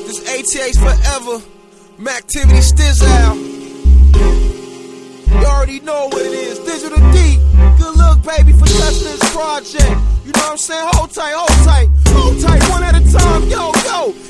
This ATH forever. Mactivity Stizzle. You already know what it is. Digital D. Good luck, baby, for touching this project. You know what I'm saying? Hold tight, hold tight. Hold tight, one at a time. Yo, yo.